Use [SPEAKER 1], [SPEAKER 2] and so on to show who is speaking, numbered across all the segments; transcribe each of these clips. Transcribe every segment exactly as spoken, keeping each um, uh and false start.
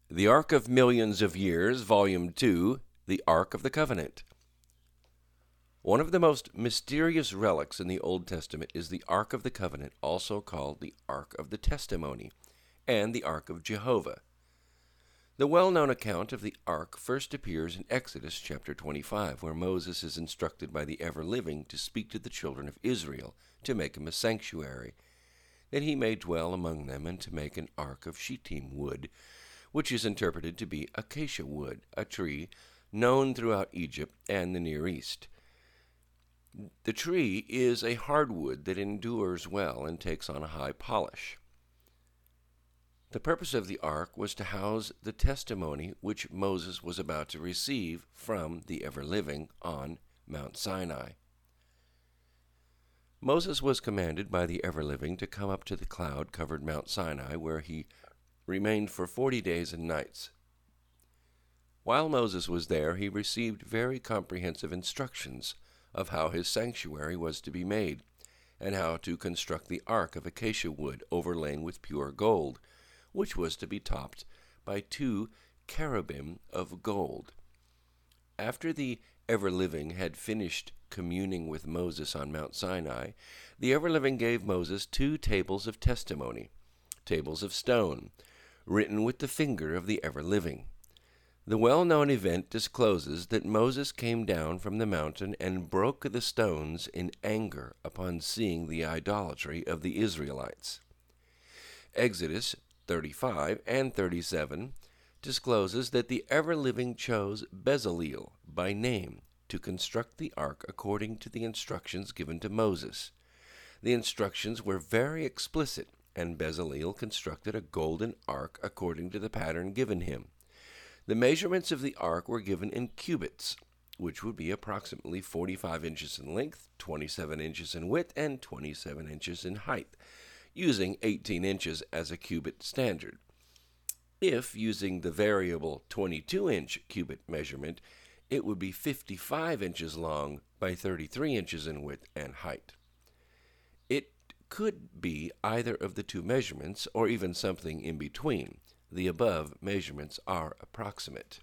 [SPEAKER 1] The Ark of Millions of Years, Volume two, The Ark of the Covenant. One of the most mysterious relics in the Old Testament is the Ark of the Covenant, also called the Ark of the Testimony, and the Ark of Jehovah. The well-known account of the Ark first appears in Exodus chapter twenty-five, where Moses is instructed by the ever-living to speak to the children of Israel to make him a sanctuary, that he may dwell among them, and to make an ark of shittim wood, which is interpreted to be acacia wood, a tree known throughout Egypt and the Near East. The tree is a hardwood that endures well and takes on a high polish. The purpose of the ark was to house the testimony which Moses was about to receive from the ever-living on Mount Sinai. Moses was commanded by the ever-living to come up to the cloud-covered Mount Sinai, where he remained for forty days and nights. While Moses was there, he received very comprehensive instructions of how his sanctuary was to be made, and how to construct the ark of acacia wood overlain with pure gold, which was to be topped by two cherubim of gold. After the ever-living had finished communing with Moses on Mount Sinai, the ever-living gave Moses two tables of testimony, tables of stone, written with the finger of the ever-living. The well-known event discloses that Moses came down from the mountain and broke the stones in anger upon seeing the idolatry of the Israelites. Exodus thirty-five and thirty-seven discloses that the ever-living chose Bezaleel by name to construct the ark according to the instructions given to Moses. The instructions were very explicit, and Bezaleel constructed a golden ark according to the pattern given him. The measurements of the ark were given in cubits, which would be approximately forty-five inches in length, twenty-seven inches in width, and twenty-seven inches in height, using eighteen inches as a cubit standard. If using the variable twenty-two inch cubit measurement, it would be fifty-five inches long by thirty-three inches in width and height. It could be either of the two measurements, or even something in between. The above measurements are approximate.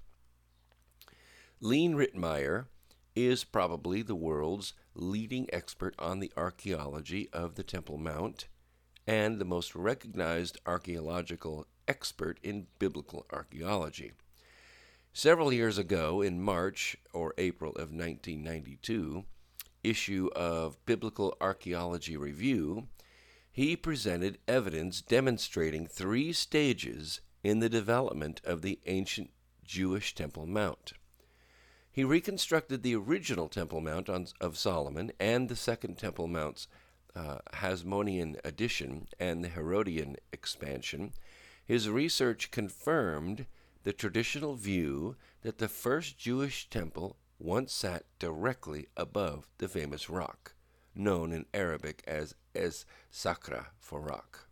[SPEAKER 1] Lean Rittmeyer is probably the world's leading expert on the archaeology of the Temple Mount, and the most recognized archaeological expert in biblical archaeology. Several years ago, in March or April of nineteen ninety-two, issue of Biblical Archaeology Review, he presented evidence demonstrating three stages in the development of the ancient Jewish Temple Mount. He reconstructed the original Temple Mount on, of Solomon and the Second Temple Mount's uh, Hasmonean addition and the Herodian expansion. His research confirmed the traditional view that the first Jewish temple once sat directly above the famous rock, known in Arabic as Es Sakra for rock.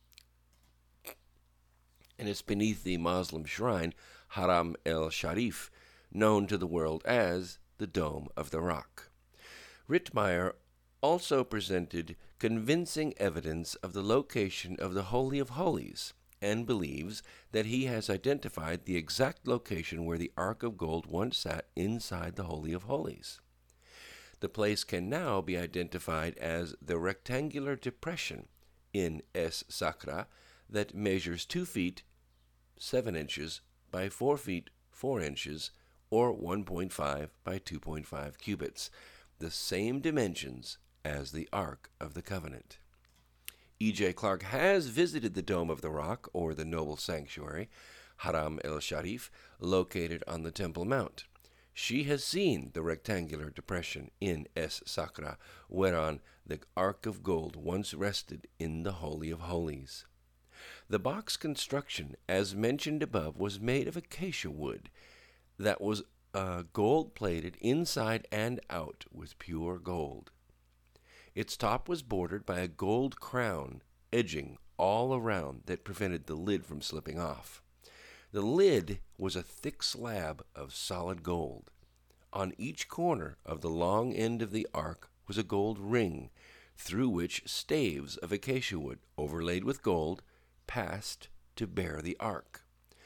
[SPEAKER 1] And it's beneath the Muslim shrine Haram el-Sharif, known to the world as the Dome of the Rock. Rittmeyer also presented convincing evidence of the location of the Holy of Holies, and believes that he has identified the exact location where the Ark of Gold once sat inside the Holy of Holies. The place can now be identified as the rectangular depression in Es Sakra that measures two feet, seven inches by four feet, four inches, or one point five by two point five cubits, the same dimensions as the Ark of the Covenant. E J. Clark has visited the Dome of the Rock, or the Noble Sanctuary, Haram el-Sharif, located on the Temple Mount. She has seen the rectangular depression in Es Sakra, whereon the Ark of Gold once rested in the Holy of Holies. The box construction, as mentioned above, was made of acacia wood that was uh, gold-plated inside and out with pure gold. Its top was bordered by a gold crown edging all around that prevented the lid from slipping off. The lid was a thick slab of solid gold. On each corner of the long end of the ark was a gold ring, through which staves of acacia wood overlaid with gold passed to bear the ark.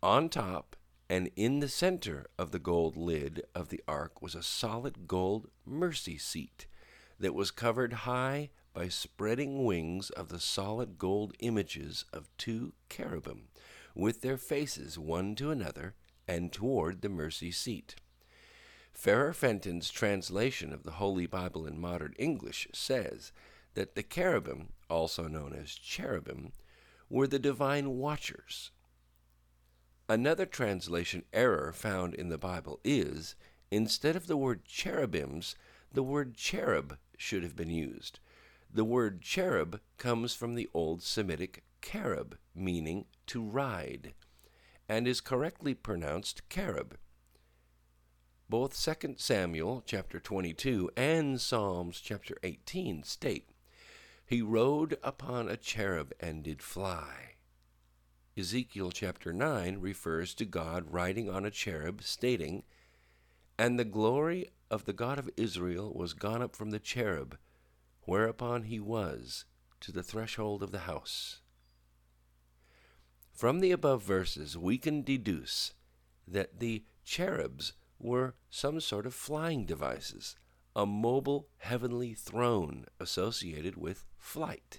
[SPEAKER 1] On top and in the center of the gold lid of the ark was a solid gold mercy seat that was covered high by spreading wings of the solid gold images of two cherubim, with their faces one to another and toward the mercy seat. Farrer Fenton's translation of the Holy Bible in modern English says that the cherubim, also known as cherubim, were the divine watchers. Another translation error found in the Bible is, instead of the word cherubims, the word cherub should have been used. The word cherub comes from the Old Semitic cherub, meaning to ride, and is correctly pronounced cherub. Both Second Samuel chapter twenty-two and Psalms chapter eighteen state, "He rode upon a cherub and did fly." Ezekiel chapter nine refers to God riding on a cherub, stating, "And the glory of the God of Israel was gone up from the cherub, whereupon he was, to the threshold of the house." From the above verses, we can deduce that the cherubs were some sort of flying devices, a mobile heavenly throne associated with flight.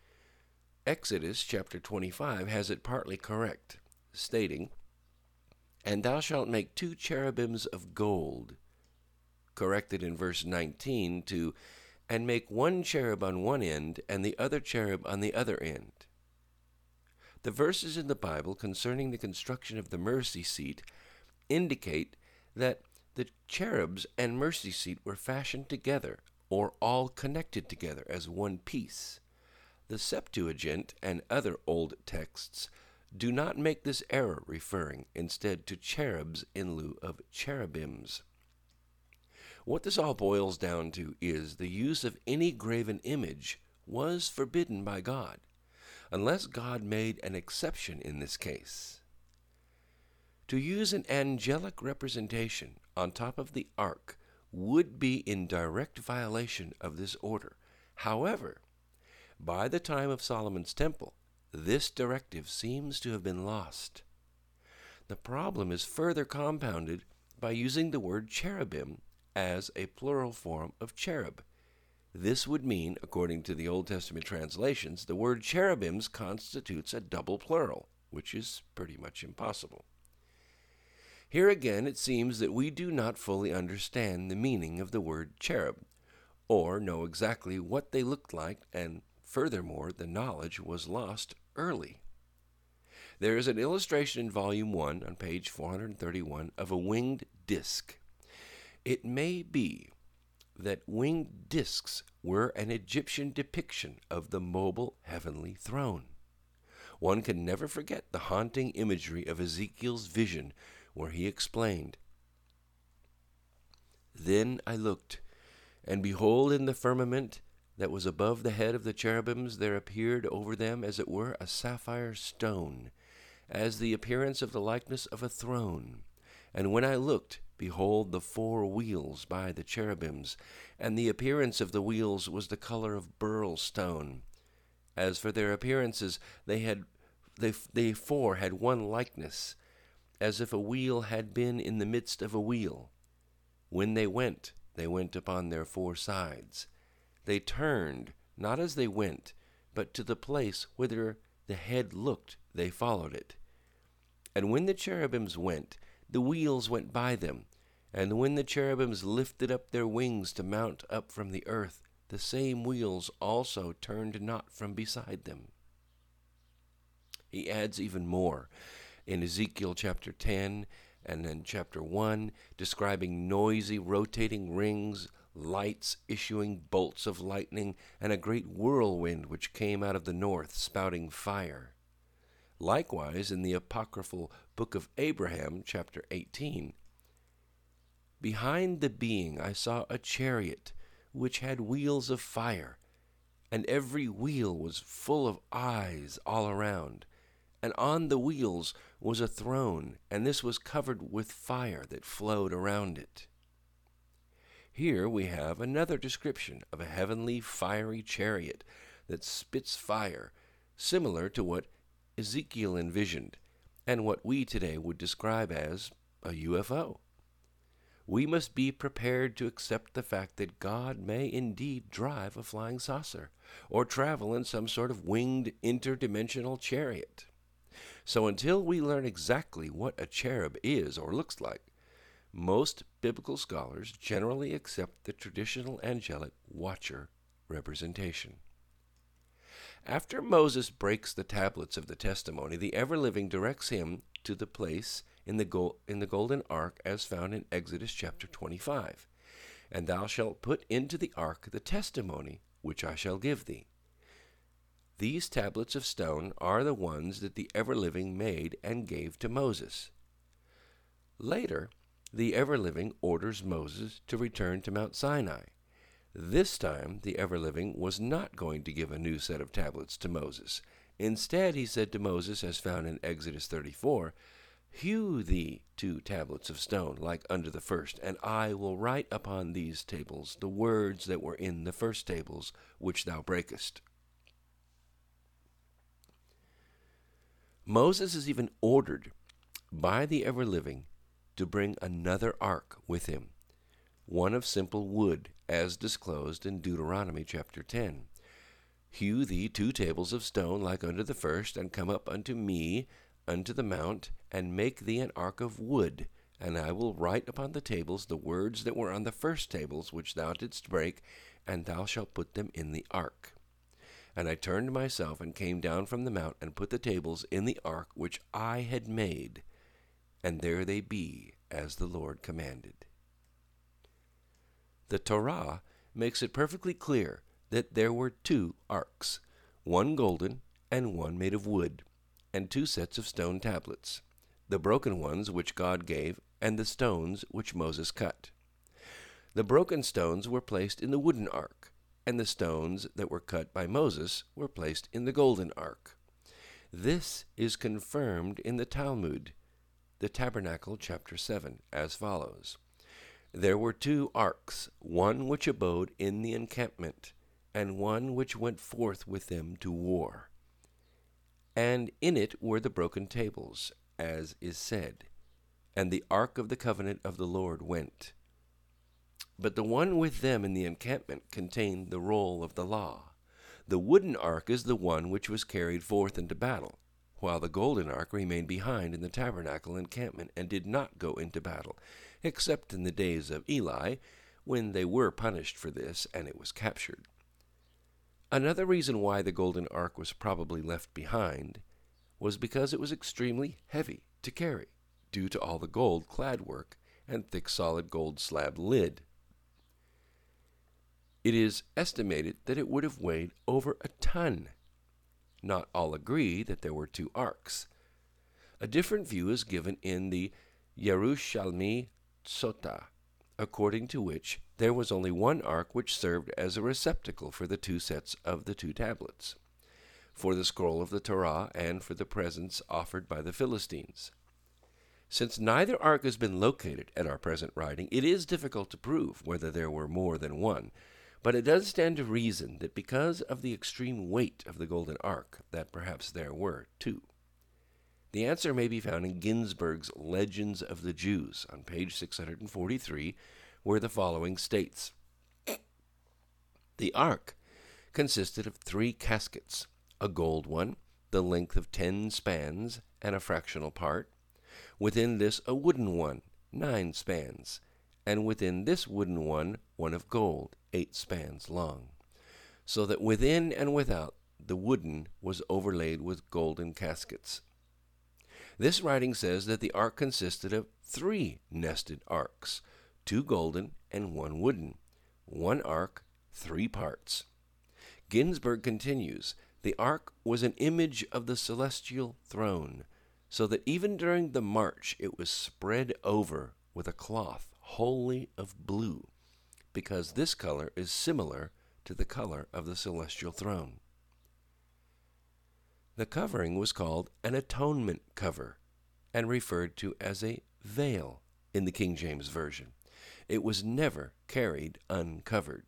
[SPEAKER 1] Exodus chapter twenty-five has it partly correct, stating, "And thou shalt make two cherubims of gold," corrected in verse nineteen to, "and make one cherub on one end and the other cherub on the other end." The verses in the Bible concerning the construction of the mercy seat indicate that the cherubs and mercy seat were fashioned together, or all connected together as one piece. The Septuagint and other old texts do not make this error, referring instead to cherubs in lieu of cherubims. What this all boils down to is the use of any graven image was forbidden by God, unless God made an exception in this case. To use an angelic representation on top of the ark would be in direct violation of this order. However, by the time of Solomon's temple, this directive seems to have been lost. The problem is further compounded by using the word cherubim as a plural form of cherub. This would mean, according to the Old Testament translations, the word cherubims constitutes a double plural, which is pretty much impossible. Here again, it seems that we do not fully understand the meaning of the word cherub, or know exactly what they looked like, and furthermore, the knowledge was lost early. There is an illustration in Volume one on page four hundred thirty-one of a winged disc. It may be that winged discs were an Egyptian depiction of the mobile heavenly throne. One can never forget the haunting imagery of Ezekiel's vision, where he explained, "Then I looked, and behold, in the firmament that was above the head of the cherubims there appeared over them as it were a sapphire stone, as the appearance of the likeness of a throne. And when I looked, behold, the four wheels by the cherubims, and the appearance of the wheels was the color of beryl stone. As for their appearances, they had they, they four had one likeness, as if a wheel had been in the midst of a wheel. When they went, they went upon their four sides. They turned, not as they went, but to the place whither the head looked, they followed it. And when the cherubims went, the wheels went by them. And when the cherubims lifted up their wings to mount up from the earth, the same wheels also turned not from beside them." He adds even more in Ezekiel chapter ten and then chapter one, describing noisy rotating rings, lights issuing bolts of lightning, and a great whirlwind which came out of the north, spouting fire. Likewise, in the apocryphal book of Abraham, chapter eighteen, "Behind the being I saw a chariot, which had wheels of fire, and every wheel was full of eyes all around. And on the wheels was a throne, and this was covered with fire that flowed around it." Here we have another description of a heavenly fiery chariot that spits fire, similar to what Ezekiel envisioned, and what we today would describe as a U F O. We must be prepared to accept the fact that God may indeed drive a flying saucer or travel in some sort of winged interdimensional chariot. So until we learn exactly what a cherub is or looks like, most biblical scholars generally accept the traditional angelic watcher representation. After Moses breaks the tablets of the testimony, the ever-living directs him to the place in the, go- in the golden ark as found in Exodus chapter twenty-five. And thou shalt put into the ark the testimony which I shall give thee. These tablets of stone are the ones that the ever-living made and gave to Moses. Later, the ever-living orders Moses to return to Mount Sinai. This time, the ever-living was not going to give a new set of tablets to Moses. Instead, he said to Moses, as found in Exodus thirty-four, Hew thee two tablets of stone like unto the first, and I will write upon these tables the words that were in the first tables which thou breakest. Moses is even ordered by the ever-living to bring another ark with him, one of simple wood, as disclosed in Deuteronomy chapter ten. Hew thee two tables of stone like unto the first, and come up unto me unto the mount, and make thee an ark of wood, and I will write upon the tables the words that were on the first tables which thou didst break, and thou shalt put them in the ark. And I turned myself and came down from the mount, and put the tables in the ark which I had made, and there they be, as the Lord commanded. The Torah makes it perfectly clear that there were two arks, one golden and one made of wood, and two sets of stone tablets, the broken ones which God gave, and the stones which Moses cut. The broken stones were placed in the wooden ark, and the stones that were cut by Moses were placed in the golden ark. This is confirmed in the Talmud, the Tabernacle, chapter seven, as follows. There were two arks, one which abode in the encampment, and one which went forth with them to war. And in it were the broken tables, as is said, and the ark of the covenant of the Lord went. But the one with them in the encampment contained the roll of the law. The wooden ark is the one which was carried forth into battle, while the golden ark remained behind in the tabernacle encampment and did not go into battle, except in the days of Eli, when they were punished for this and it was captured. Another reason why the golden ark was probably left behind was because it was extremely heavy to carry, due to all the gold clad work and thick solid gold slab lid. It is estimated that it would have weighed over a ton. Not all agree that there were two arks. A different view is given in the Yerushalmi Sota, according to which there was only one ark which served as a receptacle for the two sets of the two tablets, for the scroll of the Torah and for the presents offered by the Philistines. Since neither ark has been located at our present writing, it is difficult to prove whether there were more than one, but it does stand to reason that because of the extreme weight of the golden ark, that perhaps there were two. The answer may be found in Ginsburg's Legends of the Jews on page six hundred forty-three, where the following states, The ark consisted of three caskets, a gold one, the length of ten spans and a fractional part, within this a wooden one, nine spans, and within this wooden one, one of gold, eight spans long, so that within and without the wooden was overlaid with golden caskets. This writing says that the ark consisted of three nested arks, two golden and one wooden, one ark, three parts. Ginsburg continues, the ark was an image of the celestial throne, so that even during the march it was spread over with a cloth wholly of blue, because this color is similar to the color of the celestial throne. The covering was called an atonement cover and referred to as a veil in the King James Version. It was never carried uncovered.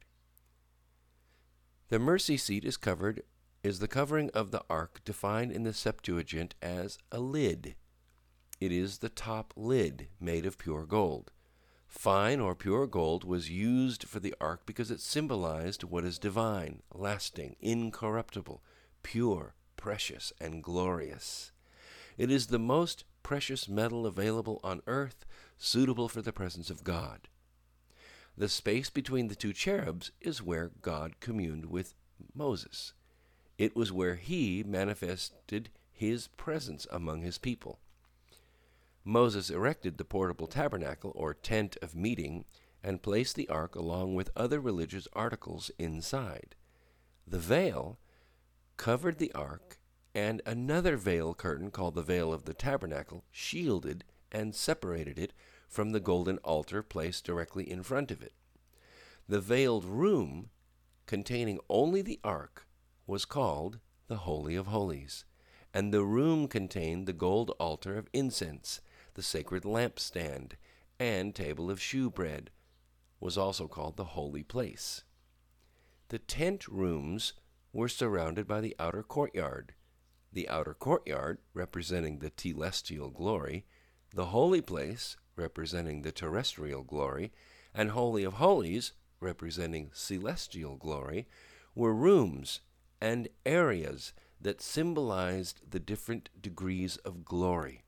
[SPEAKER 1] The mercy seat is covered is the covering of the ark defined in the Septuagint as a lid, It is the top lid made of pure gold. Fine or pure gold was used for the ark because it symbolized what is divine, lasting, incorruptible, pure, precious, and glorious. It is the most precious metal available on earth, suitable for the presence of God. The space between the two cherubs is where God communed with Moses. It was where he manifested his presence among his people. Moses erected the portable tabernacle, or tent of meeting, and placed the ark along with other religious articles inside. The veil covered the ark, and another veil curtain called the veil of the tabernacle shielded and separated it from the golden altar placed directly in front of it. The veiled room, containing only the ark, was called the Holy of Holies, and the room contained the gold altar of incense, the sacred lampstand, and table of shewbread, was also called the holy place. The tent rooms were surrounded by the outer courtyard, the outer courtyard representing the telestial glory, the holy place representing the terrestrial glory, and Holy of Holies representing celestial glory, were rooms and areas that symbolized the different degrees of glory.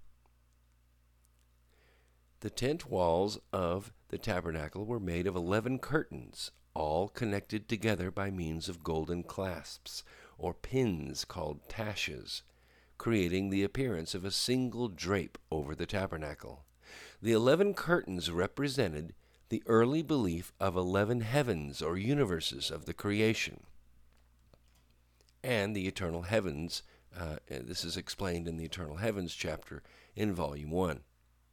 [SPEAKER 1] The tent walls of the tabernacle were made of eleven curtains, all connected together by means of golden clasps, or pins called taches, creating the appearance of a single drape over the tabernacle. The eleven curtains represented the early belief of eleven heavens or universes of the creation, and the eternal heavens. Uh, this is explained in the Eternal Heavens chapter in Volume one.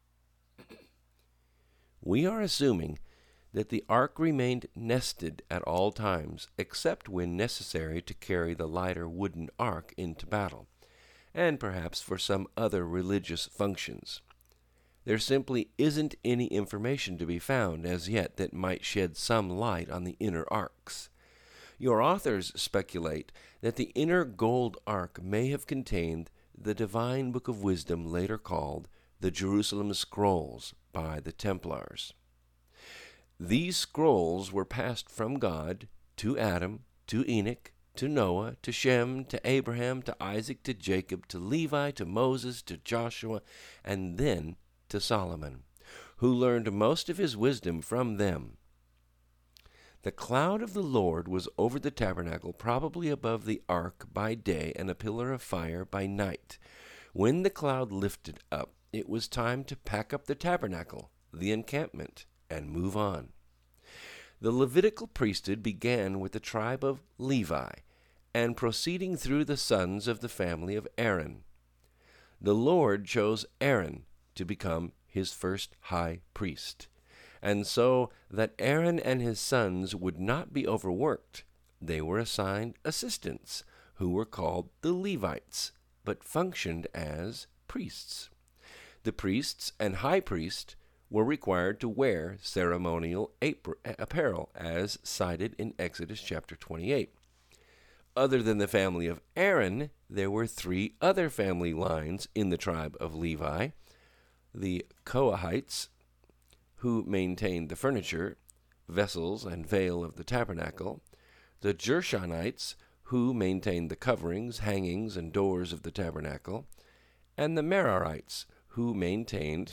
[SPEAKER 1] We are assuming that the ark remained nested at all times, except when necessary to carry the lighter wooden ark into battle, and perhaps for some other religious functions. There simply isn't any information to be found as yet that might shed some light on the inner arks. Your authors speculate that the inner gold ark may have contained the divine book of wisdom later called the Jerusalem Scrolls by the Templars. These scrolls were passed from God to Adam, to Enoch, to Noah, to Shem, to Abraham, to Isaac, to Jacob, to Levi, to Moses, to Joshua, and then to Solomon, who learned most of his wisdom from them. The cloud of the Lord was over the tabernacle, probably above the ark by day, and a pillar of fire by night. When the cloud lifted up, it was time to pack up the tabernacle, the encampment, and move on. The Levitical priesthood began with the tribe of Levi, and proceeding through the sons of the family of Aaron. The Lord chose Aaron to become his first high priest, and so that Aaron and his sons would not be overworked, they were assigned assistants, who were called the Levites, but functioned as priests. The priests and high priest were required to wear ceremonial apparel, as cited in Exodus chapter twenty-eight. Other than the family of Aaron, there were three other family lines in the tribe of Levi: the Kohathites, who maintained the furniture, vessels, and veil of the tabernacle; the Gershonites, who maintained the coverings, hangings, and doors of the tabernacle; and the Merarites, who maintained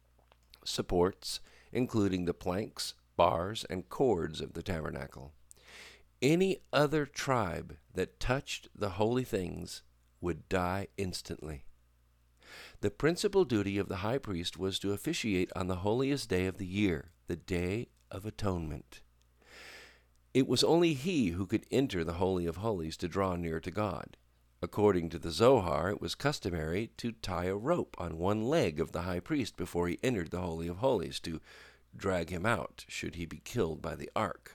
[SPEAKER 1] supports, including the planks, bars, and cords of the tabernacle. Any other tribe that touched the holy things would die instantly. The principal duty of the high priest was to officiate on the holiest day of the year, the Day of Atonement. It was only he who could enter the Holy of Holies to draw near to God. According to the Zohar, it was customary to tie a rope on one leg of the high priest before he entered the Holy of Holies to drag him out should he be killed by the ark.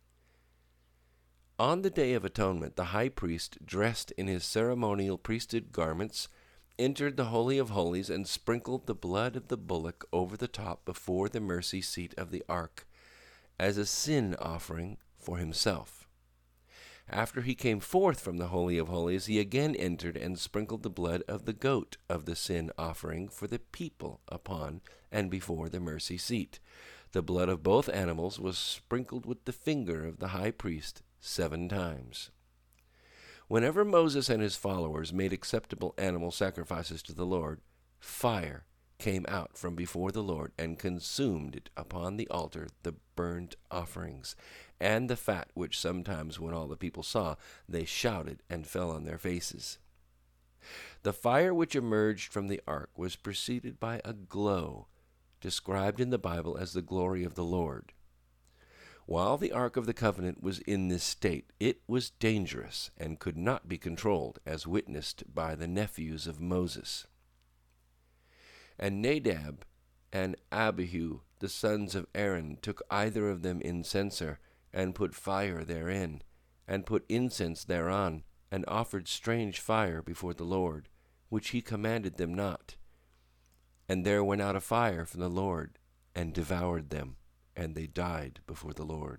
[SPEAKER 1] On the Day of Atonement, the high priest, dressed in his ceremonial priesthood garments, entered the Holy of Holies and sprinkled the blood of the bullock over the top before the mercy seat of the ark as a sin offering for himself. After he came forth from the Holy of Holies, he again entered and sprinkled the blood of the goat of the sin offering for the people upon and before the mercy seat. The blood of both animals was sprinkled with the finger of the high priest seven times. Whenever Moses and his followers made acceptable animal sacrifices to the Lord, fire came out from before the Lord and consumed it upon the altar, the burnt offerings, and the fat, which sometimes when all the people saw, they shouted and fell on their faces. The fire which emerged from the ark was preceded by a glow, described in the Bible as the glory of the Lord. While the Ark of the Covenant was in this state, it was dangerous and could not be controlled, as witnessed by the nephews of Moses. And Nadab and Abihu, the sons of Aaron, took either of them in censer, and put fire therein, and put incense thereon, and offered strange fire before the Lord, which he commanded them not. And there went out a fire from the Lord, and devoured them, and they died before the Lord.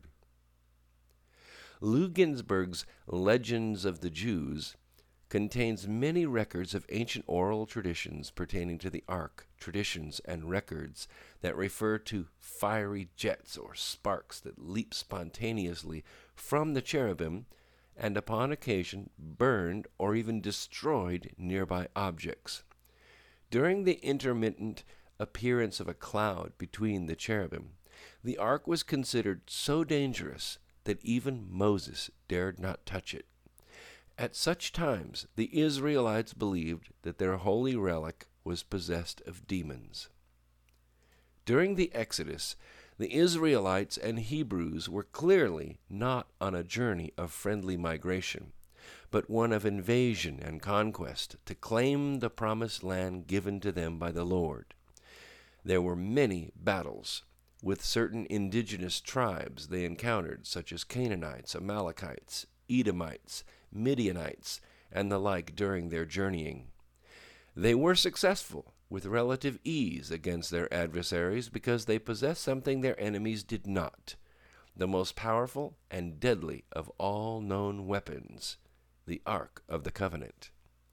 [SPEAKER 1] Lou Ginsburg's Legends of the Jews contains many records of ancient oral traditions pertaining to the ark, traditions and records that refer to fiery jets or sparks that leap spontaneously from the cherubim and upon occasion burned or even destroyed nearby objects. During the intermittent appearance of a cloud between the cherubim, the ark was considered so dangerous that even Moses dared not touch it. At such times, the Israelites believed that their holy relic was possessed of demons. During the Exodus, the Israelites and Hebrews were clearly not on a journey of friendly migration, but one of invasion and conquest to claim the promised land given to them by the Lord. There were many battles with certain indigenous tribes they encountered, such as Canaanites, Amalekites, Edomites, Midianites, and the like during their journeying. They were successful with relative ease against their adversaries because they possessed something their enemies did not, the most powerful and deadly of all known weapons, the Ark of the Covenant.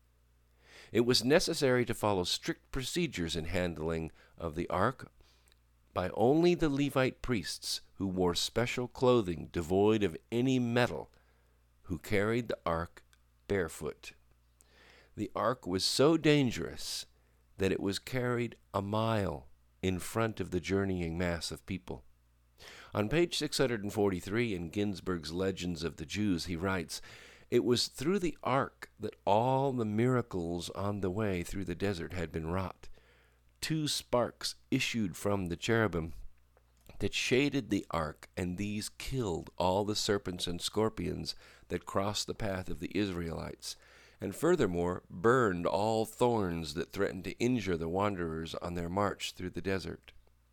[SPEAKER 1] It was necessary to follow strict procedures in handling of the Ark by only the Levite priests, who wore special clothing devoid of any metal, who carried the ark barefoot. The ark was so dangerous that it was carried a mile in front of the journeying mass of people. On page six hundred forty-three in Ginsburg's Legends of the Jews, he writes, "It was through the ark that all the miracles on the way through the desert had been wrought. Two sparks issued from the cherubim that shaded the ark, and these killed all the serpents and scorpions that crossed the path of the Israelites, and furthermore burned all thorns that threatened to injure the wanderers on their march through the desert."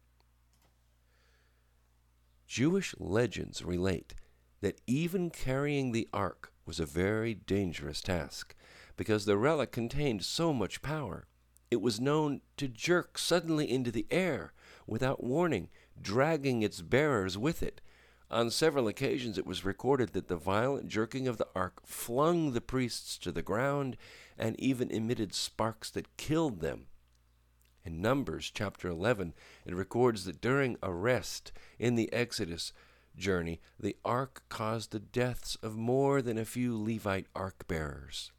[SPEAKER 1] Jewish legends relate that even carrying the ark was a very dangerous task, because the relic contained so much power. It was known to jerk suddenly into the air without warning, dragging its bearers with it. On several occasions it was recorded that the violent jerking of the ark flung the priests to the ground and even emitted sparks that killed them. In Numbers chapter eleven, it records that during a rest in the Exodus journey, the ark caused the deaths of more than a few Levite ark bearers.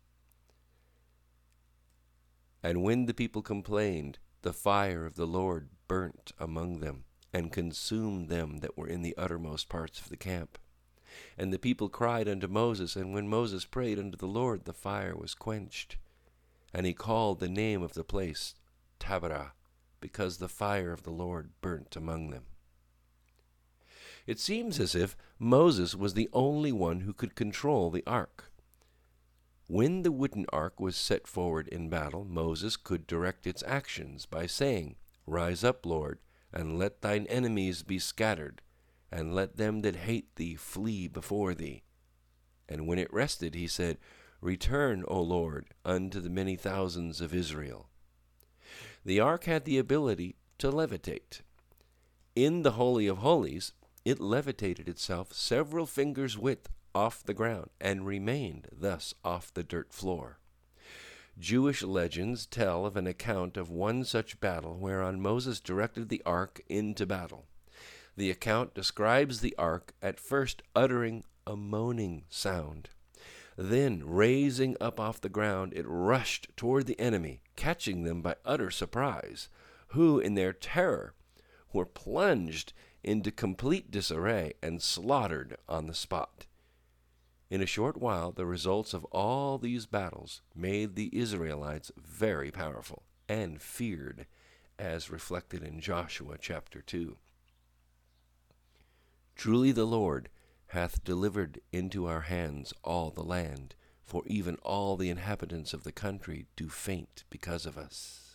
[SPEAKER 1] And when the people complained, the fire of the Lord burnt among them, and consumed them that were in the uttermost parts of the camp. And the people cried unto Moses, and when Moses prayed unto the Lord, the fire was quenched. And he called the name of the place Taberah, because the fire of the Lord burnt among them. It seems as if Moses was the only one who could control the ark. When the wooden ark was set forward in battle, Moses could direct its actions by saying, "Rise up, Lord, and let thine enemies be scattered, and let them that hate thee flee before thee." And when it rested, he said, "Return, O Lord, unto the many thousands of Israel." The ark had the ability to levitate. In the Holy of Holies, it levitated itself several fingers' width off the ground and remained thus off the dirt floor. Jewish legends tell of an account of one such battle whereon Moses directed the ark into battle. The account describes the ark at first uttering a moaning sound. Then, raising up off the ground, it rushed toward the enemy, catching them by utter surprise, who, in their terror, were plunged into complete disarray and slaughtered on the spot. In a short while, the results of all these battles made the Israelites very powerful and feared, as reflected in Joshua chapter two. Truly the Lord hath delivered into our hands all the land, for even all the inhabitants of the country do faint because of us.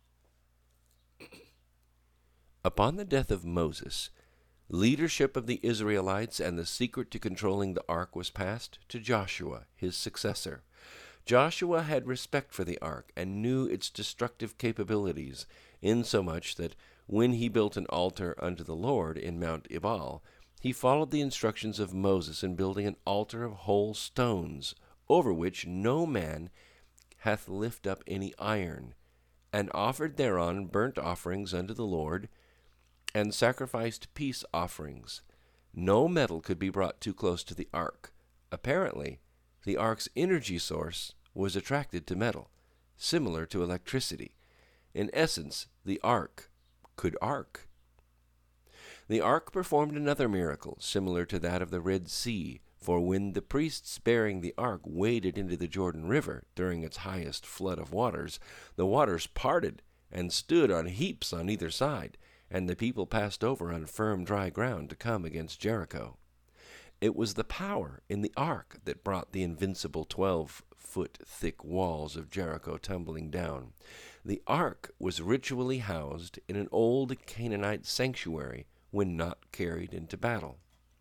[SPEAKER 1] Upon the death of Moses, leadership of the Israelites and the secret to controlling the ark was passed to Joshua, his successor. Joshua had respect for the ark and knew its destructive capabilities, insomuch that when he built an altar unto the Lord in Mount Ebal, he followed the instructions of Moses in building an altar of whole stones, over which no man hath lift up any iron, and offered thereon burnt offerings unto the Lord, and sacrificed peace offerings. No metal could be brought too close to the ark. Apparently, the ark's energy source was attracted to metal, similar to electricity. In essence, the ark could arc. The ark performed another miracle, similar to that of the Red Sea, for when the priests bearing the ark waded into the Jordan River during its highest flood of waters, the waters parted and stood on heaps on either side, and the people passed over on firm dry ground to come against Jericho. It was the power in the ark that brought the invincible twelve-foot thick walls of Jericho tumbling down. The ark was ritually housed in an old Canaanite sanctuary when not carried into battle.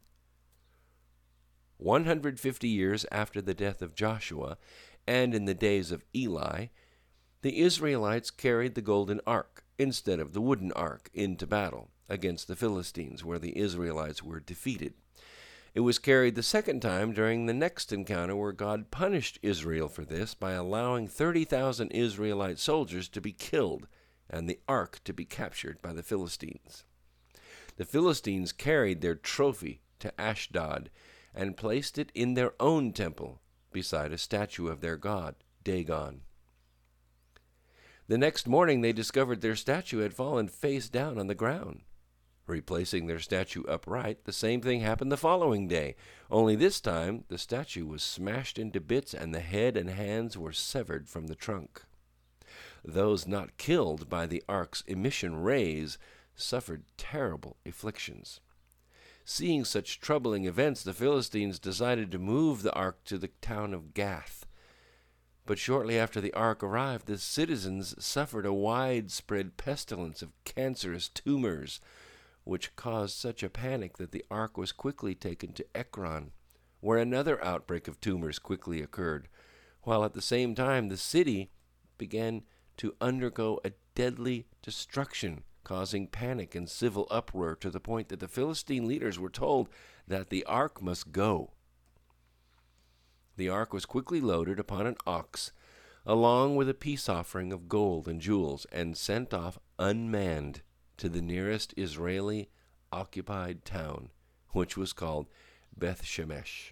[SPEAKER 1] One hundred fifty years after the death of Joshua, and in the days of Eli, the Israelites carried the golden ark instead of the wooden ark into battle against the Philistines, where the Israelites were defeated. It was carried the second time during the next encounter, where God punished Israel for this by allowing thirty thousand Israelite soldiers to be killed and the ark to be captured by the Philistines. The Philistines carried their trophy to Ashdod and placed it in their own temple beside a statue of their god, Dagon. The next morning they discovered their statue had fallen face down on the ground. Replacing their statue upright, the same thing happened the following day, only this time the statue was smashed into bits and the head and hands were severed from the trunk. Those not killed by the ark's emission rays suffered terrible afflictions. Seeing such troubling events, the Philistines decided to move the ark to the town of Gath. But shortly after the ark arrived, the citizens suffered a widespread pestilence of cancerous tumors, which caused such a panic that the ark was quickly taken to Ekron, where another outbreak of tumors quickly occurred, while at the same time the city began to undergo a deadly destruction, causing panic and civil uproar to the point that the Philistine leaders were told that the ark must go. The ark was quickly loaded upon an ox, along with a peace offering of gold and jewels, and sent off unmanned to the nearest Israeli-occupied town, which was called Beth-Shemesh.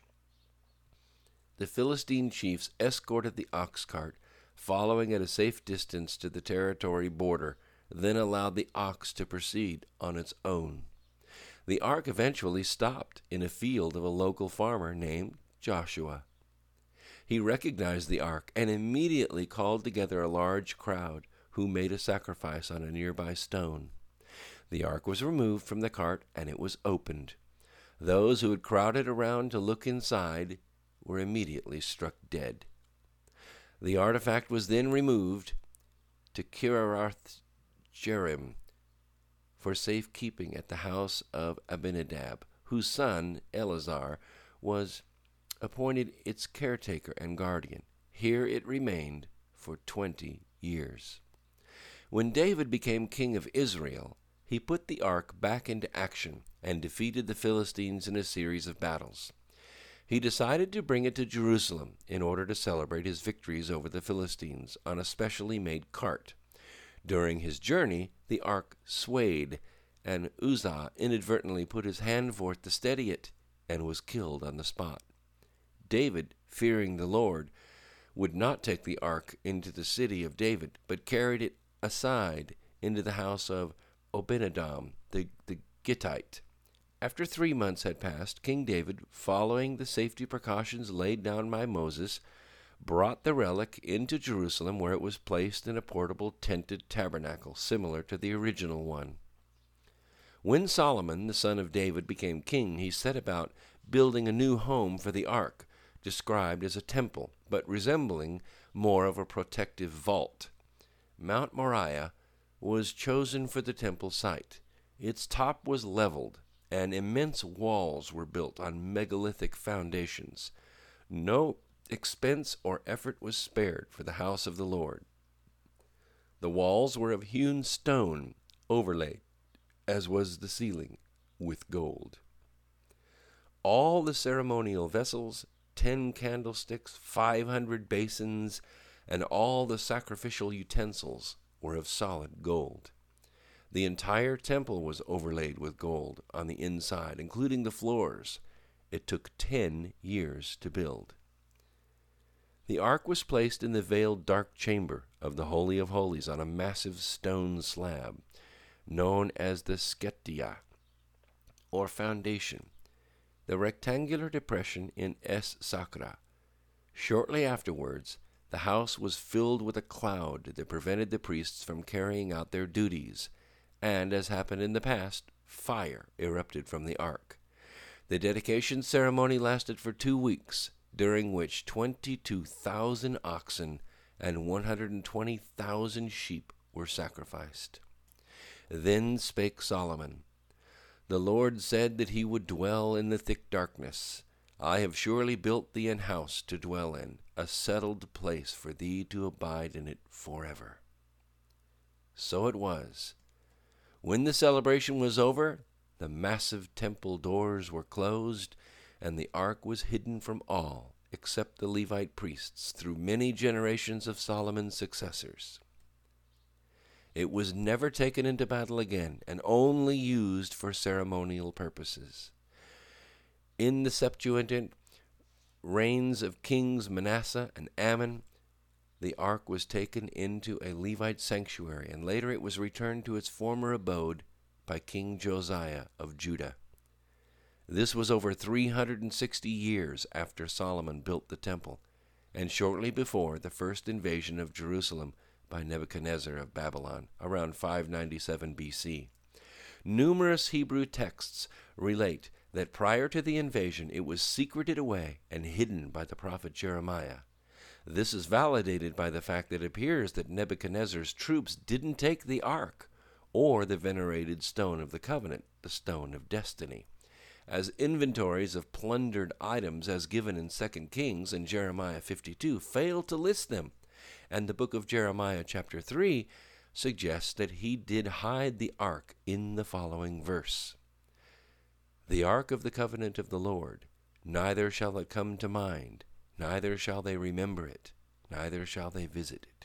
[SPEAKER 1] The Philistine chiefs escorted the ox cart, following at a safe distance to the territory border, then allowed the ox to proceed on its own. The ark eventually stopped in a field of a local farmer named Joshua. He recognized the ark and immediately called together a large crowd, who made a sacrifice on a nearby stone. The ark was removed from the cart and it was opened. Those who had crowded around to look inside were immediately struck dead. The artifact was then removed to Kiriath Jearim for safekeeping at the house of Abinadab, whose son Eleazar was appointed its caretaker and guardian. Here it remained for twenty years. When David became king of Israel, he put the ark back into action and defeated the Philistines in a series of battles. he decided to bring it to Jerusalem in order to celebrate his victories over the Philistines on a specially made cart. During his journey, the ark swayed, and Uzzah inadvertently put his hand forth to steady it and was killed on the spot. David, fearing the Lord, would not take the ark into the city of David, but carried it aside into the house of Obed-Edom the, the Gittite. After three months had passed, King David, following the safety precautions laid down by Moses, brought the relic into Jerusalem, where it was placed in a portable tented tabernacle similar to the original one. When Solomon, the son of David, became king, he set about building a new home for the ark, described as a temple, but resembling more of a protective vault. Mount Moriah was chosen for the temple site. Its top was leveled, and immense walls were built on megalithic foundations. No expense or effort was spared for the house of the Lord. The walls were of hewn stone, overlaid, as was the ceiling, with gold. All the ceremonial vessels, ten candlesticks, five hundred basins, and all the sacrificial utensils were of solid gold. The entire temple was overlaid with gold on the inside, including the floors. It took ten years to build. The ark was placed in the veiled dark chamber of the Holy of Holies on a massive stone slab, known as the Sketia, or foundation, the rectangular depression in Es Sakra. Shortly afterwards, the house was filled with a cloud that prevented the priests from carrying out their duties, and, as happened in the past, fire erupted from the ark. The dedication ceremony lasted for two weeks, during which twenty-two thousand oxen and one hundred twenty thousand sheep were sacrificed. Then spake Solomon, The Lord said that he would dwell in the thick darkness. I have surely built thee an house to dwell in, a settled place for thee to abide in it forever. So it was. When the celebration was over, the massive temple doors were closed, and the ark was hidden from all except the Levite priests through many generations of Solomon's successors. It was never taken into battle again, and only used for ceremonial purposes. In the Septuagint reigns of kings Manasseh and Ammon, the ark was taken into a Levite sanctuary, and later it was returned to its former abode by King Josiah of Judah. This was over three hundred sixty years after Solomon built the temple, and shortly before the first invasion of Jerusalem by Nebuchadnezzar of Babylon, around five ninety-seven B C. Numerous Hebrew texts relate that prior to the invasion it was secreted away and hidden by the prophet Jeremiah. This is validated by the fact that it appears that Nebuchadnezzar's troops didn't take the ark or the venerated stone of the covenant, the stone of destiny, as inventories of plundered items as given in Second Kings and Jeremiah fifty-two fail to list them, and the book of Jeremiah chapter three suggests that he did hide the ark in the following verse. The ark of the covenant of the Lord, neither shall it come to mind, neither shall they remember it, neither shall they visit it.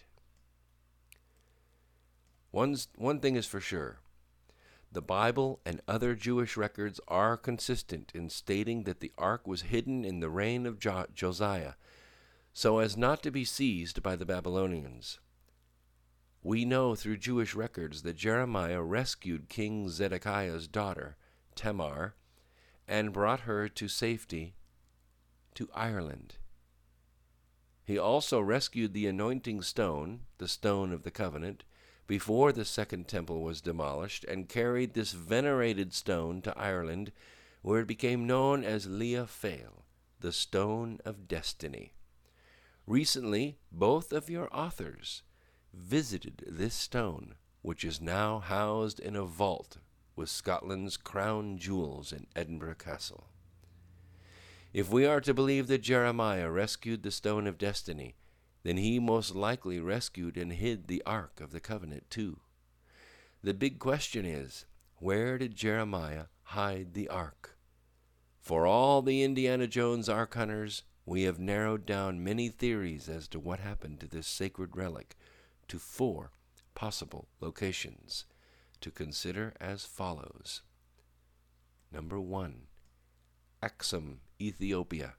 [SPEAKER 1] One's, one thing is for sure. The Bible and other Jewish records are consistent in stating that the ark was hidden in the reign of jo- Josiah, so as not to be seized by the Babylonians. We know through Jewish records that Jeremiah rescued King Zedekiah's daughter, Tamar, and brought her to safety to Ireland. He also rescued the anointing stone, the stone of the covenant, before the second temple was demolished, and carried this venerated stone to Ireland, where it became known as Lia Fail, the stone of destiny. Recently, both of your authors visited this stone, which is now housed in a vault with Scotland's crown jewels in Edinburgh Castle. If we are to believe that Jeremiah rescued the stone of destiny, then he most likely rescued and hid the Ark of the Covenant too. The big question is, where did Jeremiah hide the Ark? For all the Indiana Jones Ark hunters, we have narrowed down many theories as to what happened to this sacred relic to four possible locations to consider as follows. Number one, Axum, Ethiopia.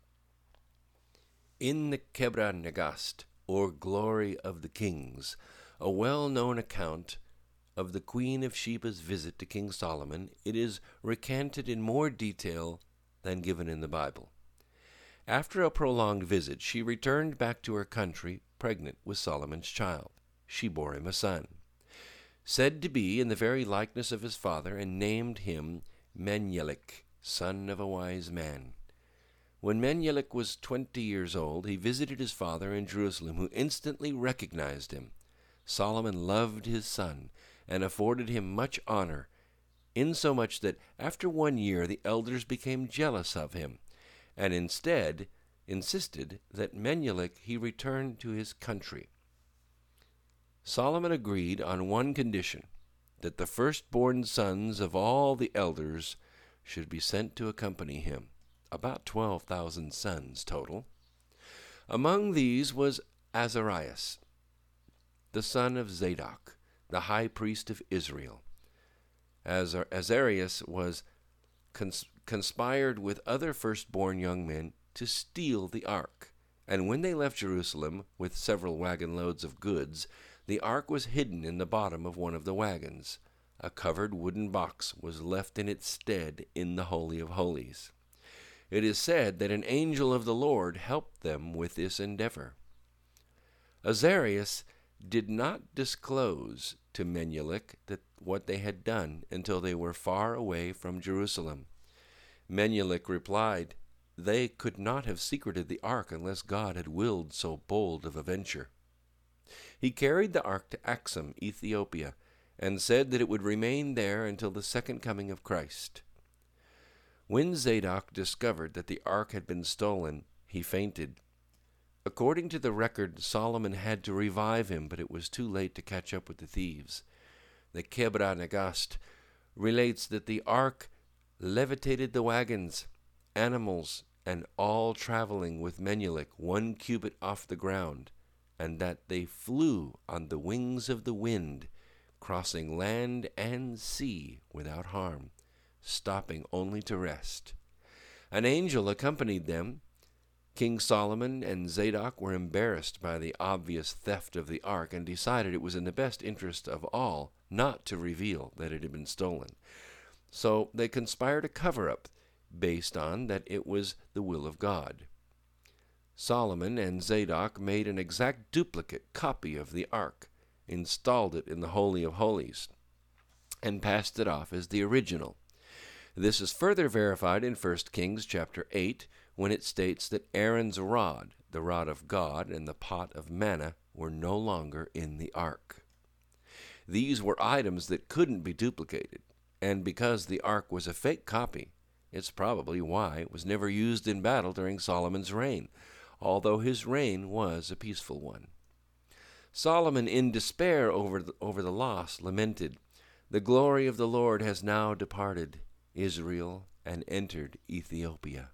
[SPEAKER 1] In the Kebra Nagast, or Glory of the Kings, a well-known account of the Queen of Sheba's visit to King Solomon, it is recanted in more detail than given in the Bible. After a prolonged visit, she returned back to her country pregnant with Solomon's child. She bore him a son, said to be in the very likeness of his father, and named him Menelik, son of a wise man. When Menelik was twenty years old, he visited his father in Jerusalem, who instantly recognized him. Solomon loved his son and afforded him much honor, insomuch that after one year the elders became jealous of him, and instead insisted that Menelik he return to his country. Solomon agreed on one condition, that the firstborn sons of all the elders should be sent to accompany him, about twelve thousand sons total. Among these was Azarias, the son of Zadok, the high priest of Israel. Azar- Azarias was cons- conspired with other firstborn young men to steal the ark, and when they left Jerusalem with several wagon loads of goods, the ark was hidden in the bottom of one of the wagons. A covered wooden box was left in its stead in the Holy of Holies. It is said that an angel of the Lord helped them with this endeavor. Azarias did not disclose to Menelik that what they had done until they were far away from Jerusalem. Menelik replied, "They could not have secreted the ark unless God had willed so bold of a venture." He carried the ark to Axum, Ethiopia, and said that it would remain there until the second coming of Christ. When Zadok discovered that the ark had been stolen, he fainted. According to the record, Solomon had to revive him, but it was too late to catch up with the thieves. The Kebra Nagast relates that the ark levitated the wagons, animals, and all traveling with Menelik one cubit off the ground, and that they flew on the wings of the wind, crossing land and sea without harm, stopping only to rest. An angel accompanied them. King Solomon and Zadok were embarrassed by the obvious theft of the ark and decided it was in the best interest of all not to reveal that it had been stolen. So they conspired a cover-up based on that it was the will of God. Solomon and Zadok made an exact duplicate copy of the ark, installed it in the Holy of Holies, and passed it off as the original. This is further verified in First Kings chapter eight, when it states that Aaron's rod, the rod of God, and the pot of manna were no longer in the ark. These were items that couldn't be duplicated, and because the ark was a fake copy, it's probably why it was never used in battle during Solomon's reign, although his reign was a peaceful one. Solomon, in despair over the, over the loss, lamented, "The glory of the Lord has now departed Israel and entered Ethiopia."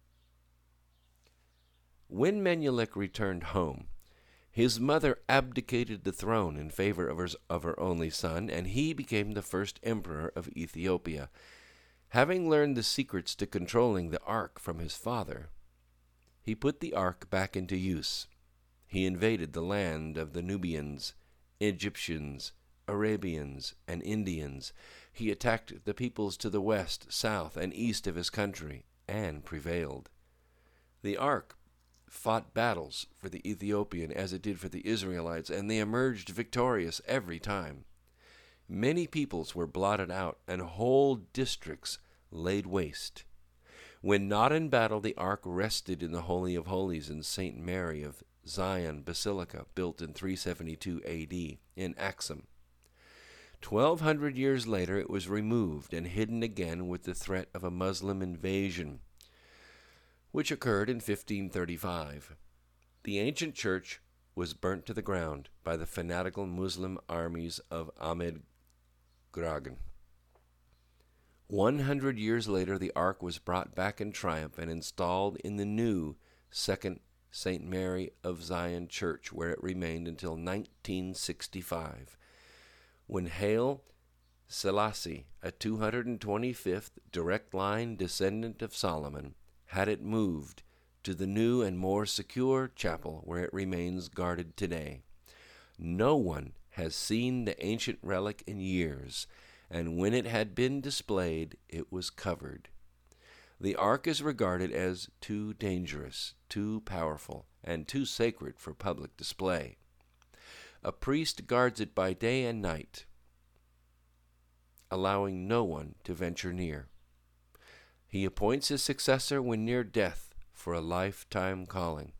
[SPEAKER 1] When Menelik returned home, his mother abdicated the throne in favor of her, of her only son, and he became the first emperor of Ethiopia. Having learned the secrets to controlling the ark from his father, he put the ark back into use. He invaded the land of the Nubians, Egyptians, Arabians, and Indians. He attacked the peoples to the west, south, and east of his country, and prevailed. The ark fought battles for the Ethiopian as it did for the Israelites, and they emerged victorious every time. Many peoples were blotted out, and whole districts laid waste. When not in battle, the ark rested in the Holy of Holies in Saint Mary of Zion Basilica, built in three seventy-two A D in Axum. Twelve hundred years later, it was removed and hidden again with the threat of a Muslim invasion, which occurred in fifteen thirty-five. The ancient church was burnt to the ground by the fanatical Muslim armies of Ahmed Gragan. One hundred years later, the ark was brought back in triumph and installed in the new Second Saint Mary of Zion Church, where it remained until nineteen sixty-five, when Haile Selassie, a two hundred twenty-fifth direct line descendant of Solomon, had it moved to the new and more secure chapel where it remains guarded today. No one has seen the ancient relic in years, and when it had been displayed, it was covered. The ark is regarded as too dangerous, too powerful, and too sacred for public display. A priest guards it by day and night, allowing no one to venture near. He appoints his successor when near death for a lifetime calling.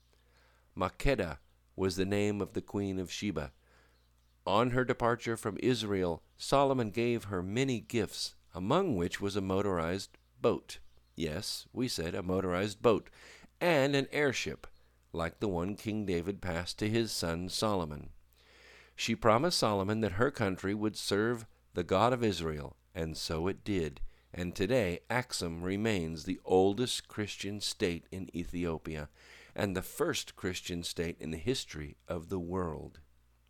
[SPEAKER 1] Makeda was the name of the Queen of Sheba. On her departure from Israel, Solomon gave her many gifts, among which was a motorized boat. Yes, we said a motorized boat, and an airship, like the one King David passed to his son Solomon. She promised Solomon that her country would serve the God of Israel, and so it did, and today Axum remains the oldest Christian state in Ethiopia, and the first Christian state in the history of the world.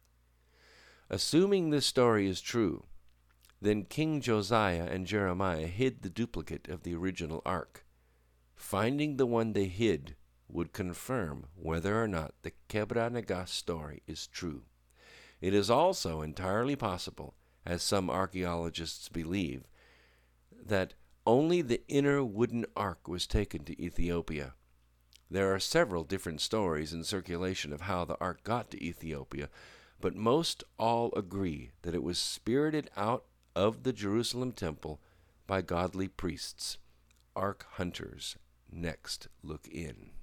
[SPEAKER 1] Assuming this story is true, then King Josiah and Jeremiah hid the duplicate of the original ark. Finding the one they hid would confirm whether or not the Kebra Nagast story is true. It is also entirely possible, as some archaeologists believe, that only the inner wooden ark was taken to Ethiopia. There are several different stories in circulation of how the ark got to Ethiopia, but most all agree that it was spirited out of the Jerusalem temple by godly priests. Ark hunters next look in.